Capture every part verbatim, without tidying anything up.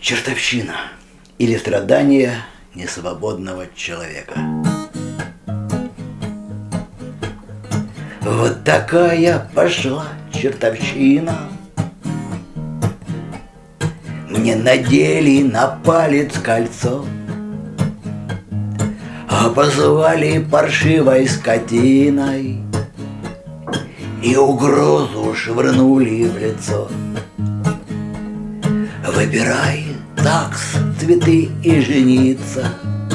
Чертовщина или страдание несвободного человека. Вот такая пошла чертовщина. Мне надели на палец кольцо, обозвали паршивой скотиной и угрозу швырнули в лицо. Выбирай такс, цветы и жениться,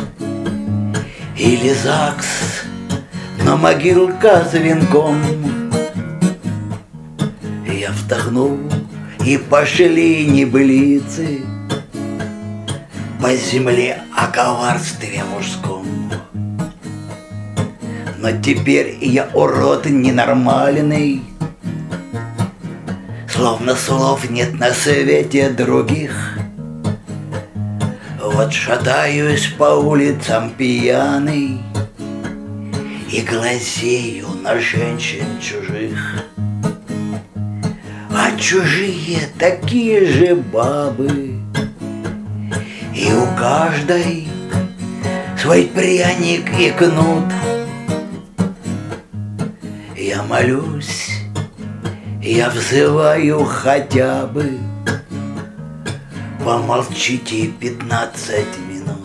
или ЗАГС, но могилка с венком. Я вздохнул, и пошли небылицы по земле о коварстве мужском. Но теперь я урод ненормальный, словно слов нет на свете других. Вот шатаюсь по улицам пьяный и глазею на женщин чужих. А чужие такие же бабы, и у каждой свой пряник и кнут. Я молюсь, я взываю хотя бы: помолчите пятнадцать минут,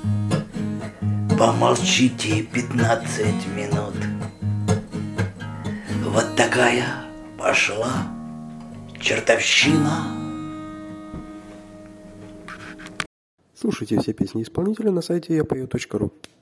помолчите пятнадцать минут. Вот такая пошла чертовщина. Слушайте все песни исполнителя на сайте я пою точка ру.